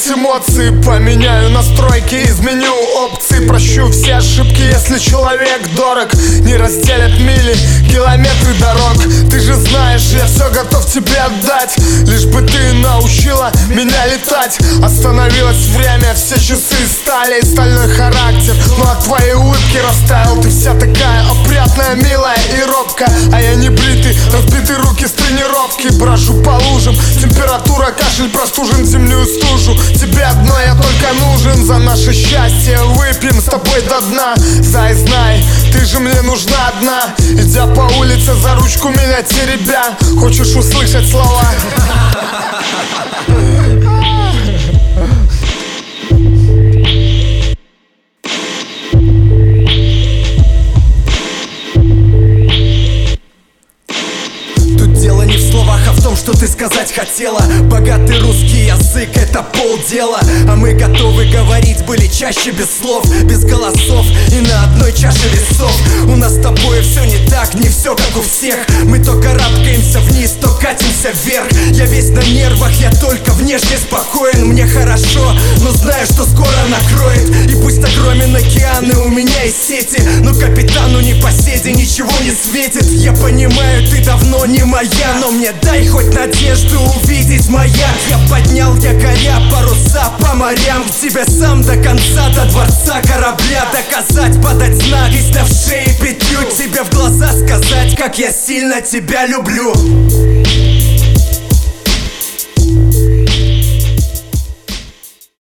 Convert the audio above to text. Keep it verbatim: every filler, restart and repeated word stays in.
эмоции, поменяю настройки, изменю опции, прощу все ошибки, если человек дорог. Не разделят мили, километры дорог. Ты же знаешь, я все готов тебе отдать, лишь бы ты научила меня летать. Остановилось время, все часы стали, стальной характер, но от твоей улыбки растаял. Ты вся такая опрятная, милая и робкая, а я не бритый, разбитые руки с тренировки. Брожу по лужам, температура, кашель, простужен, землю стужу. Тебе одно я только нужен, за наше счастье выпьем с тобой до дна. Зай, знай, ты же мне нужна одна, идя по улице за ручку меня теребя. Хочешь услышать слова? Что ты сказать хотела? Богатый русский язык — это полдела. А мы готовы говорить были чаще без слов, без голосов и на одной чаше весов. У нас с тобой все не так, не все как у всех. Мы то карабкаемся вниз, то катимся вверх. Я весь на нервах, я только внешне спокоен. Мне хорошо, но знаю, что скоро накроет. И пусть огромен океан, и у меня есть сети, но капитану непоседе ничего не светит. Я понимаю, ты давно не моя, но мне дай хоть надежду увидеть маяк. Я поднял якоря, паруса по морям, к тебе сам до конца, до дворца корабля. Доказать, подать знак, висля в шее петлю, тебе в глаза сказать, как я сильно тебя люблю.